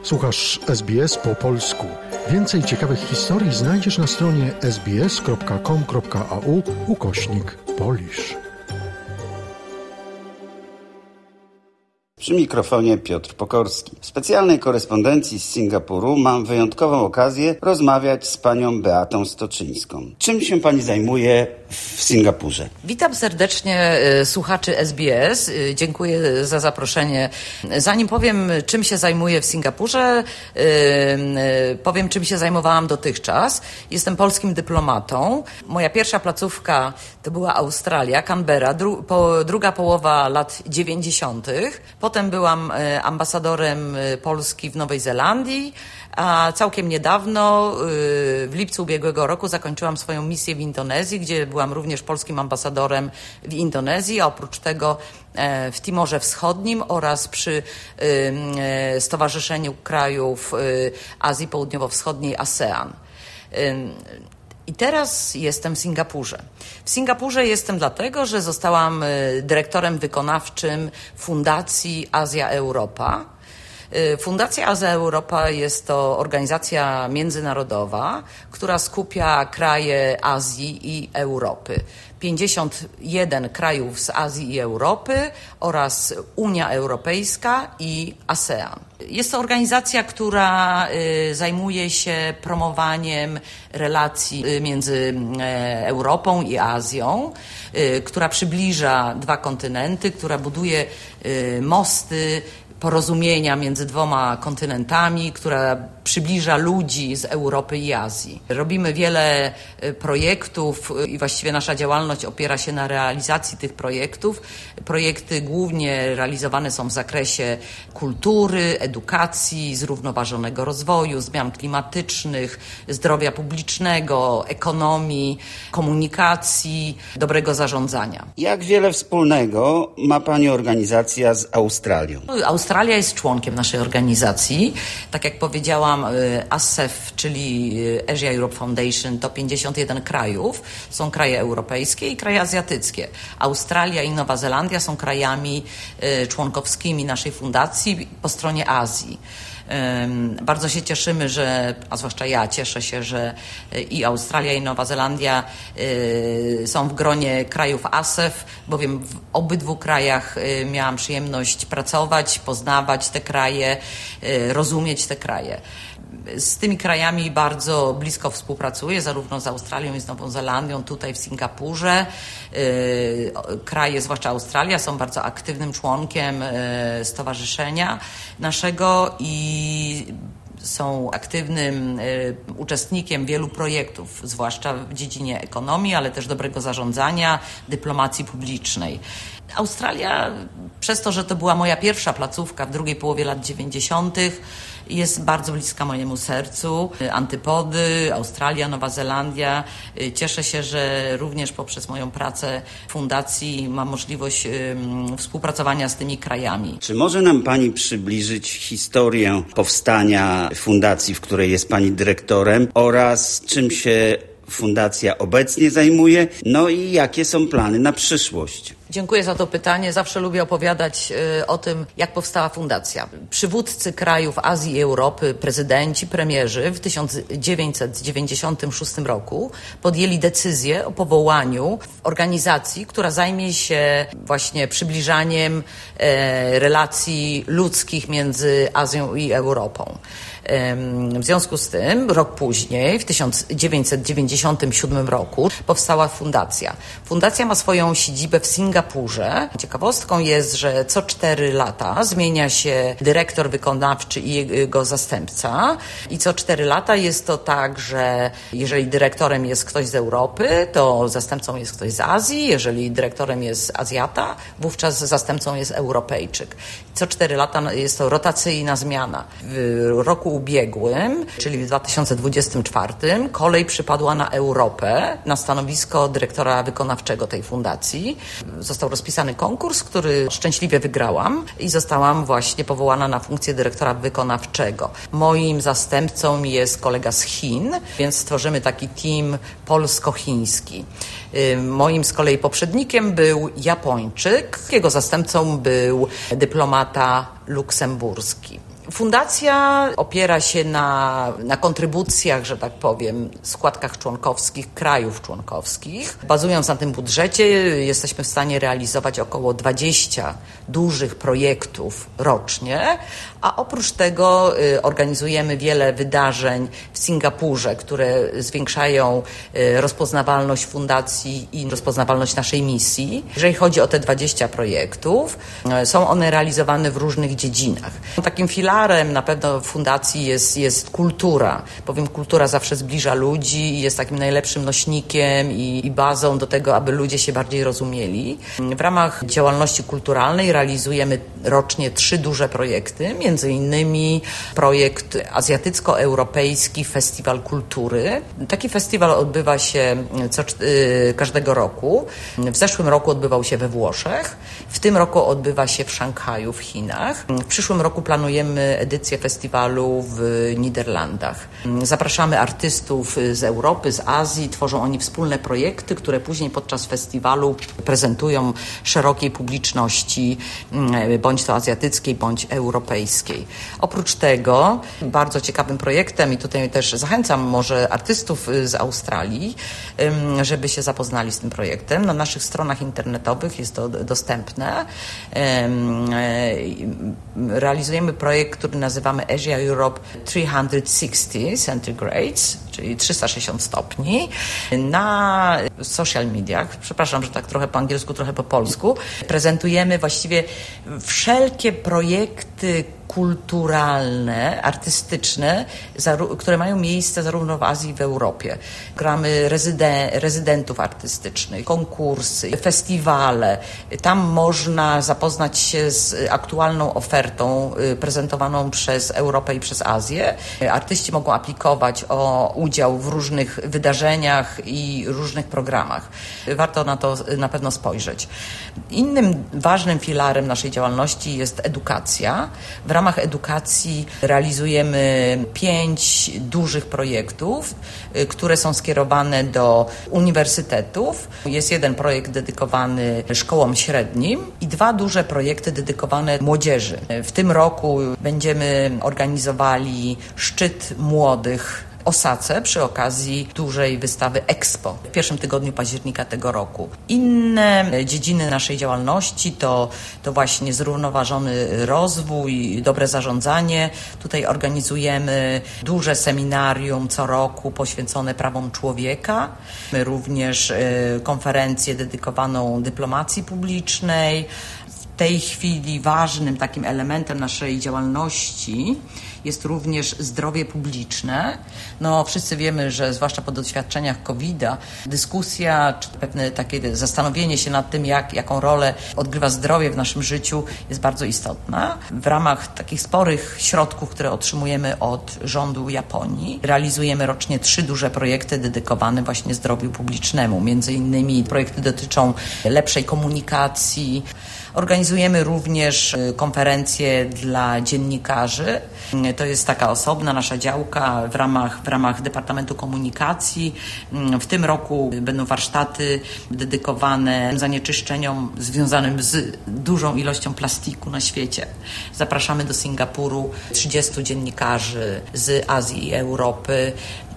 Słuchasz SBS po polsku. Więcej ciekawych historii znajdziesz na stronie sbs.com.au/Polish. Przy mikrofonie Piotr Pokorski. W specjalnej korespondencji z Singapuru mam wyjątkową okazję rozmawiać z panią Beatą Stoczyńską. Czym się pani zajmuje w Singapurze? Witam serdecznie słuchaczy SBS. Dziękuję za zaproszenie. Zanim powiem, czym się zajmuję w Singapurze, powiem, czym się zajmowałam dotychczas. Jestem polskim dyplomatą. Moja pierwsza placówka to była Australia, Canberra, druga połowa lat 90. Potem byłam ambasadorem Polski w Nowej Zelandii, a całkiem niedawno, w lipcu ubiegłego roku, zakończyłam swoją misję w Indonezji, gdzie byłam również polskim ambasadorem w Indonezji, a oprócz tego w Timorze Wschodnim oraz przy Stowarzyszeniu Krajów Azji Południowo-Wschodniej ASEAN. I teraz jestem w Singapurze. W Singapurze jestem dlatego, że zostałam dyrektorem wykonawczym Fundacji Azja-Europa. Fundacja Azja-Europa jest to organizacja międzynarodowa, która skupia kraje Azji i Europy. 51 krajów z Azji i Europy oraz Unia Europejska i ASEAN. Jest to organizacja, która zajmuje się promowaniem relacji między Europą i Azją, która przybliża dwa kontynenty, która buduje mosty porozumienia między dwoma kontynentami, która przybliża ludzi z Europy i Azji. Robimy wiele projektów i właściwie nasza działalność opiera się na realizacji tych projektów. Projekty głównie realizowane są w zakresie kultury, edukacji, zrównoważonego rozwoju, zmian klimatycznych, zdrowia publicznego, ekonomii, komunikacji, dobrego zarządzania. Jak wiele wspólnego ma pani organizacja z Australią? Australia jest członkiem naszej organizacji. Tak jak powiedziałam, ASEF, czyli Asia Europe Foundation, to 51 krajów. Są kraje europejskie i kraje azjatyckie. Australia i Nowa Zelandia są krajami członkowskimi naszej fundacji po stronie Azji. Bardzo się cieszymy, a zwłaszcza ja cieszę się, że i Australia, i Nowa Zelandia są w gronie krajów ASEF, bowiem w obydwu krajach miałam przyjemność pracować, poznawać te kraje, rozumieć te kraje. Z tymi krajami bardzo blisko współpracuję, zarówno z Australią i z Nową Zelandią, tutaj w Singapurze. Kraje, zwłaszcza Australia, są bardzo aktywnym członkiem stowarzyszenia naszego i są aktywnym uczestnikiem wielu projektów, zwłaszcza w dziedzinie ekonomii, ale też dobrego zarządzania, dyplomacji publicznej. Australia, przez to, że to była moja pierwsza placówka w drugiej połowie lat 90., jest bardzo bliska mojemu sercu. Antypody, Australia, Nowa Zelandia. Cieszę się, że również poprzez moją pracę w fundacji mam możliwość współpracowania z tymi krajami. Czy może nam pani przybliżyć historię powstania fundacji, w której jest pani dyrektorem, oraz czym się fundacja obecnie zajmuje, no i jakie są plany na przyszłość? Dziękuję za to pytanie. Zawsze lubię opowiadać o tym, jak powstała fundacja. Przywódcy krajów Azji i Europy, prezydenci, premierzy w 1996 roku podjęli decyzję o powołaniu organizacji, która zajmie się właśnie przybliżaniem relacji ludzkich między Azją i Europą. W związku z tym, rok później, w 1997 roku, powstała fundacja. Fundacja ma swoją siedzibę w Singapurze. Ciekawostką jest, że co 4 lata zmienia się dyrektor wykonawczy i jego zastępca. I co 4 lata jest to tak, że jeżeli dyrektorem jest ktoś z Europy, to zastępcą jest ktoś z Azji. Jeżeli dyrektorem jest Azjata, wówczas zastępcą jest Europejczyk. Co 4 lata jest to rotacyjna zmiana. W roku ubiegłym, czyli w 2024, kolej przypadła na Europę, na stanowisko dyrektora wykonawczego tej fundacji. Został rozpisany konkurs, który szczęśliwie wygrałam i zostałam właśnie powołana na funkcję dyrektora wykonawczego. Moim zastępcą jest kolega z Chin, więc stworzymy taki team polsko-chiński. Moim z kolei poprzednikiem był Japończyk, jego zastępcą był dyplomata luksemburski. Fundacja opiera się na kontrybucjach, że tak powiem, składkach członkowskich, krajów członkowskich. Bazując na tym budżecie jesteśmy w stanie realizować około 20 dużych projektów rocznie, a oprócz tego organizujemy wiele wydarzeń w Singapurze, które zwiększają rozpoznawalność fundacji i rozpoznawalność naszej misji. Jeżeli chodzi o te 20 projektów, są one realizowane w różnych dziedzinach. Takim filarem na pewno fundacji jest kultura, bowiem kultura zawsze zbliża ludzi i jest takim najlepszym nośnikiem i bazą do tego, aby ludzie się bardziej rozumieli. W ramach działalności kulturalnej realizujemy rocznie 3 duże projekty, między innymi projekt Azjatycko-Europejski Festiwal Kultury. Taki festiwal odbywa się każdego roku. W zeszłym roku odbywał się we Włoszech, w tym roku odbywa się w Szanghaju w Chinach. W przyszłym roku planujemy edycję festiwalu w Niderlandach. Zapraszamy artystów z Europy, z Azji, tworzą oni wspólne projekty, które później podczas festiwalu prezentują szerokiej publiczności, bądź to azjatyckiej, bądź europejskiej. Oprócz tego bardzo ciekawym projektem, i tutaj też zachęcam może artystów z Australii, żeby się zapoznali z tym projektem. Na naszych stronach internetowych jest to dostępne. Realizujemy projekt, który nazywamy Asia Europe 360 centigrades, czyli 360 stopni. Na social mediach, przepraszam, że tak trochę po angielsku, trochę po polsku, prezentujemy właściwie wszelkie projekty kulturalne, artystyczne, które mają miejsce zarówno w Azji, jak i w Europie. Gramy rezydentów artystycznych, konkursy, festiwale. Tam można zapoznać się z aktualną ofertą prezentowaną przez Europę i przez Azję. Artyści mogą aplikować o udział w różnych wydarzeniach i różnych programach. Warto na to na pewno spojrzeć. Innym ważnym filarem naszej działalności jest edukacja. W ramach edukacji realizujemy 5 dużych projektów, które są skierowane do uniwersytetów. Jest jeden projekt dedykowany szkołom średnim i 2 duże projekty dedykowane młodzieży. W tym roku będziemy organizowali szczyt młodych Osace przy okazji dużej wystawy Expo w pierwszym tygodniu października tego roku. Inne dziedziny naszej działalności to właśnie zrównoważony rozwój, dobre zarządzanie. Tutaj organizujemy duże seminarium co roku poświęcone prawom człowieka. My również konferencję dedykowaną dyplomacji publicznej. W tej chwili ważnym takim elementem naszej działalności jest również zdrowie publiczne. No, wszyscy wiemy, że zwłaszcza po doświadczeniach COVID-a dyskusja, czy pewne takie zastanowienie się nad tym, jaką rolę odgrywa zdrowie w naszym życiu, jest bardzo istotna. W ramach takich sporych środków, które otrzymujemy od rządu Japonii, realizujemy rocznie 3 duże projekty dedykowane właśnie zdrowiu publicznemu. Między innymi projekty dotyczą lepszej komunikacji. Organizujemy również konferencje dla dziennikarzy. To jest taka osobna nasza działka w ramach Departamentu Komunikacji. W tym roku będą warsztaty dedykowane zanieczyszczeniom związanym z dużą ilością plastiku na świecie. Zapraszamy do Singapuru 30 dziennikarzy z Azji i Europy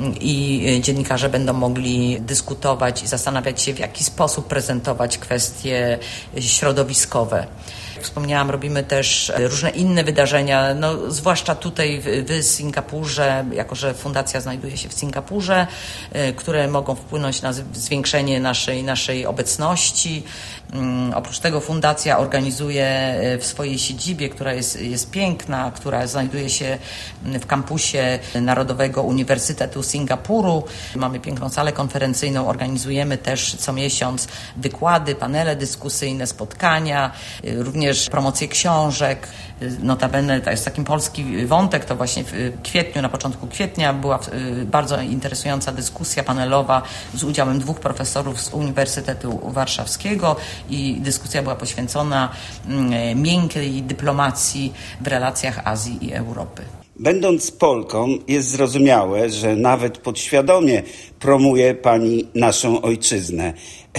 i dziennikarze będą mogli dyskutować i zastanawiać się, w jaki sposób prezentować kwestie środowiskowe. Jak wspomniałam, robimy też różne inne wydarzenia, no, zwłaszcza tutaj w Singapurze, jako że fundacja znajduje się w Singapurze, które mogą wpłynąć na zwiększenie naszej obecności. Oprócz tego fundacja organizuje w swojej siedzibie, która jest piękna, która znajduje się w kampusie Narodowego Uniwersytetu Singapuru. Mamy piękną salę konferencyjną, organizujemy też co miesiąc wykłady, panele dyskusyjne, spotkania, również promocję książek. Notabene to jest taki polski wątek, to właśnie w kwietniu, na początku kwietnia była bardzo interesująca dyskusja panelowa z udziałem 2 profesorów z Uniwersytetu Warszawskiego i dyskusja była poświęcona miękkiej dyplomacji w relacjach Azji i Europy. Będąc Polką, jest zrozumiałe, że nawet podświadomie promuje pani naszą ojczyznę.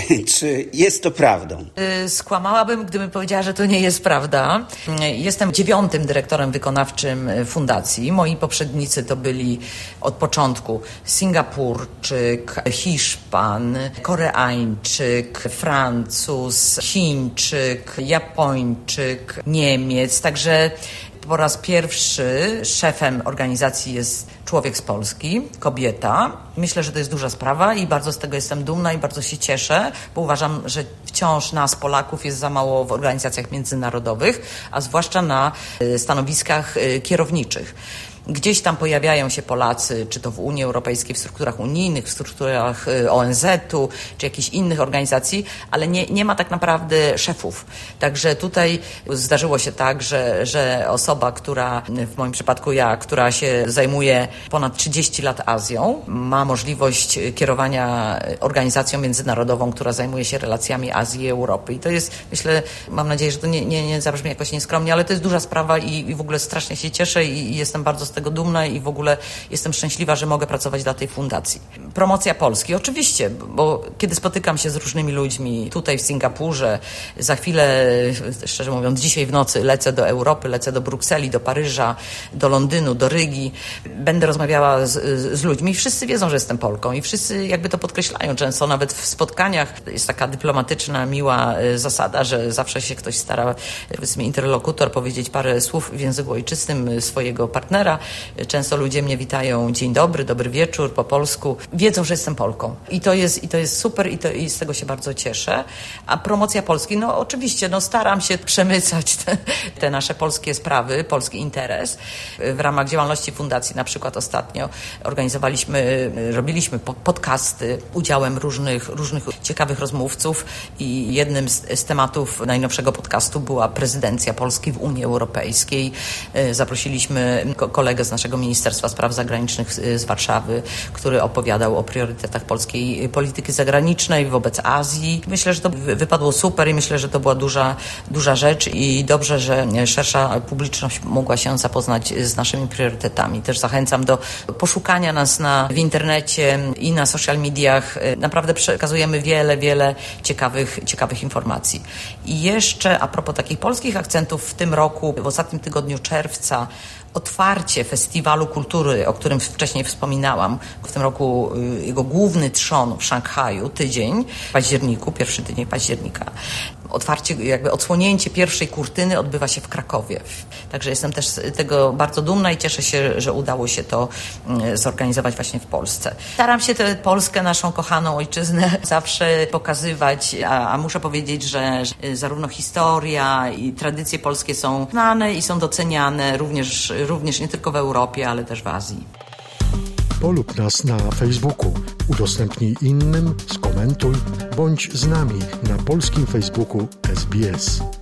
Czy jest to prawdą? Skłamałabym, gdybym powiedziała, że to nie jest prawda. Jestem 9. dyrektorem wykonawczym fundacji. Moi poprzednicy to byli od początku Singapurczyk, Hiszpan, Koreańczyk, Francuz, Chińczyk, Japończyk, Niemiec. Także po raz pierwszy szefem organizacji jest człowiek z Polski, kobieta. Myślę, że to jest duża sprawa i bardzo z tego jestem dumna i bardzo się cieszę, bo uważam, że wciąż nas, Polaków, jest za mało w organizacjach międzynarodowych, a zwłaszcza na stanowiskach kierowniczych. Gdzieś tam pojawiają się Polacy, czy to w Unii Europejskiej, w strukturach unijnych, w strukturach ONZ-u, czy jakichś innych organizacji, ale nie ma tak naprawdę szefów. Także tutaj zdarzyło się tak, że osoba, która, w moim przypadku ja, która się zajmuje ponad 30 lat Azją, ma możliwość kierowania organizacją międzynarodową, która zajmuje się relacjami Azji i Europy. I to jest, myślę, mam nadzieję, że to nie zabrzmi jakoś nieskromnie, ale to jest duża sprawa i w ogóle strasznie się cieszę i jestem bardzo z tego dumna i w ogóle jestem szczęśliwa, że mogę pracować dla tej fundacji. Promocja Polski, oczywiście, bo kiedy spotykam się z różnymi ludźmi tutaj w Singapurze, za chwilę, szczerze mówiąc, dzisiaj w nocy lecę do Europy, lecę do Brukseli, do Paryża, do Londynu, do Rygi. Będę rozmawiała z ludźmi i wszyscy wiedzą, że jestem Polką i wszyscy jakby to podkreślają. Często nawet w spotkaniach jest taka dyplomatyczna, miła zasada, że zawsze się ktoś stara, powiedzmy, interlokutor powiedzieć parę słów w języku ojczystym swojego partnera. Często ludzie mnie witają dzień dobry, dobry wieczór po polsku. Wiedzą, że jestem Polką. I to jest super i z tego się bardzo cieszę. A promocja Polski, no oczywiście, staram się przemycać te nasze polskie sprawy, polski interes. W ramach działalności fundacji na przykład ostatnio robiliśmy podcasty udziałem różnych ciekawych rozmówców i jednym z tematów najnowszego podcastu była prezydencja Polski w Unii Europejskiej. Zaprosiliśmy kolegę z naszego Ministerstwa Spraw Zagranicznych z Warszawy, który opowiadał o priorytetach polskiej polityki zagranicznej wobec Azji. Myślę, że to wypadło super i myślę, że to była duża rzecz i dobrze, że szersza publiczność mogła się zapoznać z naszymi priorytetami. Też zachęcam do poszukania nas w internecie i na social mediach. Naprawdę przekazujemy wiele ciekawych informacji. I jeszcze a propos takich polskich akcentów, w tym roku, w ostatnim tygodniu czerwca, otwarcie Festiwalu Kultury, o którym wcześniej wspominałam. W tym roku jego główny trzon w Szanghaju, pierwszy tydzień października. Odsłonięcie pierwszej kurtyny odbywa się w Krakowie. Także jestem też z tego bardzo dumna i cieszę się, że udało się to zorganizować właśnie w Polsce. Staram się tę Polskę, naszą kochaną ojczyznę, zawsze pokazywać, a muszę powiedzieć, że zarówno historia i tradycje polskie są znane i są doceniane również nie tylko w Europie, ale też w Azji. Polub nas na Facebooku, udostępnij innym, skomentuj, bądź z nami na polskim Facebooku SBS.